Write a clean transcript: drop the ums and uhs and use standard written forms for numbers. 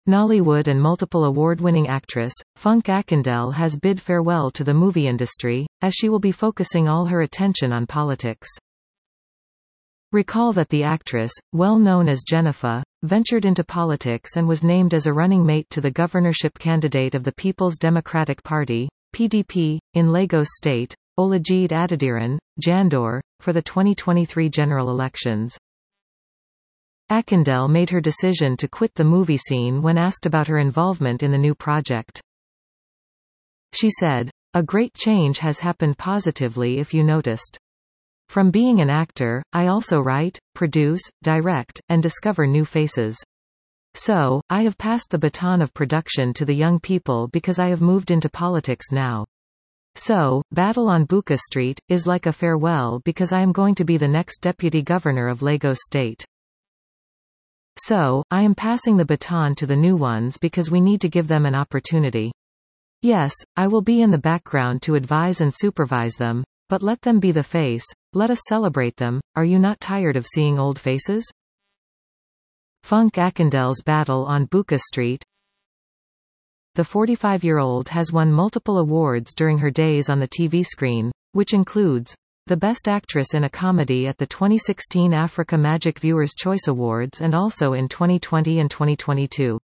Nollywood and multiple award-winning actress, Funk Akindele has bid farewell to the movie industry, as she will be focusing all her attention on politics. Recall that the actress, well known as Jennifer, ventured into politics and was named as a running mate to the governorship candidate of the People's Democratic Party, PDP, in Lagos State, Olajide Adediran, Jandor, for the 2023 general elections. Akindele made her decision to quit the movie scene when asked about her involvement in the new project. She said, "A great change has happened positively if you noticed. From being an actor, I also write, produce, direct, and discover new faces. So, I have passed the baton of production to the young people because I have moved into politics now. So, Battle on Buka Street is like a farewell because I am going to be the next deputy governor of Lagos State. So, I am passing the baton to the new ones because we need to give them an opportunity. Yes, I will be in the background to advise and supervise them, but let them be the face, let us celebrate them. Are you not tired of seeing old faces?" Funk Akindele's Battle on Buka Street. The 45-year-old has won multiple awards during her days on the TV screen, which includes the Best Actress in a Comedy at the 2016 Africa Magic Viewers' Choice Awards and also in 2020 and 2022.